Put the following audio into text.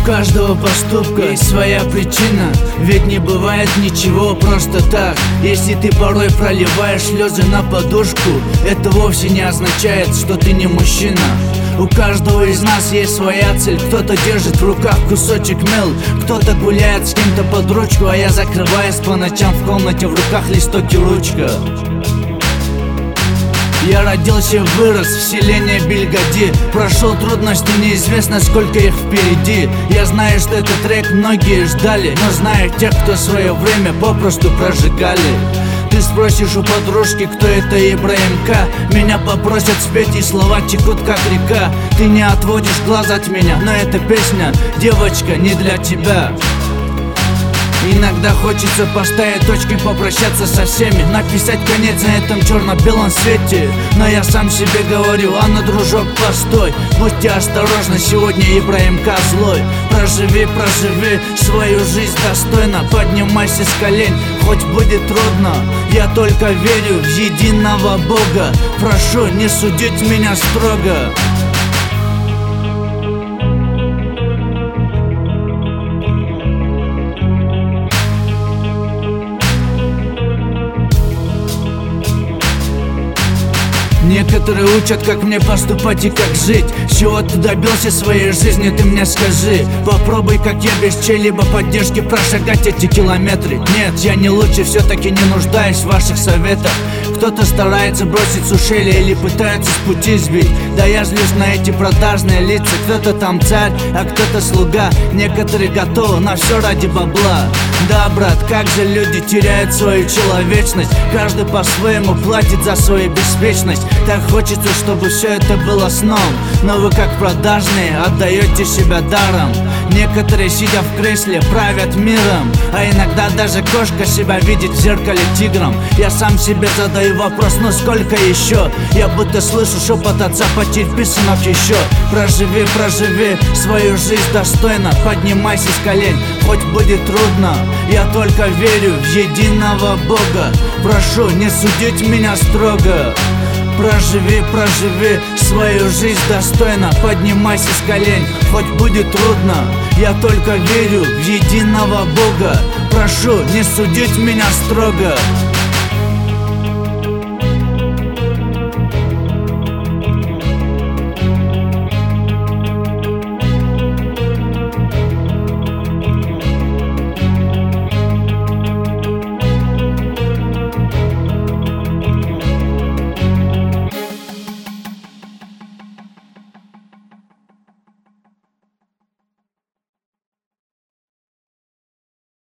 каждого поступка есть своя причина, ведь не бывает ничего просто так. Если ты порой проливаешь слезы на подушку, это вовсе не означает, что ты не мужчина. У каждого из нас есть своя цель. Кто-то держит в руках кусочек мел, кто-то гуляет с кем-то под ручку, а я закрываюсь по ночам в комнате, в руках листок и ручка. Я родился и вырос в селении Бельгади. Прошел трудности, неизвестно сколько их впереди. Я знаю, что этот трек многие ждали, но знаю тех, кто свое время попросту прожигали. Ты спросишь у подружки, кто это Ибраим К. Меня попросят спеть, и слова текут как река. Ты не отводишь глаз от меня, но эта песня, девочка, не для тебя. Иногда хочется поставить точки, попрощаться со всеми, написать конец на этом черно-белом свете. Но я сам себе говорю: а ну, дружок, постой, будьте осторожны, сегодня Ибраим К. злой. Проживи, проживи свою жизнь достойно, поднимайся с колен, хоть будет трудно. Я только верю в единого Бога, прошу, не судить меня строго. Некоторые учат, как мне поступать и как жить. Чего ты добился в своей жизни, ты мне скажи. Попробуй, как я, без чьей-либо поддержки прошагать эти километры. Нет, я не лучше, все-таки не нуждаюсь в ваших советах. Кто-то старается бросить с ушелья или пытается с пути сбить. Да я злюсь на эти продажные лица. Кто-то там царь, а кто-то слуга. Некоторые готовы на все ради бабла. Да, брат, как же люди теряют свою человечность. Каждый по-своему платит за свою беспечность. Так хочется, чтобы все это было сном, но вы, как продажные, отдаете себя даром. Некоторые, сидя в кресле, правят миром, а иногда даже кошка себя видит в зеркале тигром. Я сам себе задаю вопрос: ну сколько еще? Я будто слышу шепот отца: потерпи, сынок, еще. Проживи, проживи свою жизнь достойно, поднимайся с колен, хоть будет трудно. Я только верю в единого Бога, прошу, не судить меня строго. Проживи, проживи свою жизнь достойно, поднимайся с колен, хоть будет трудно. Я только верю в единого Бога, прошу, не судить меня строго.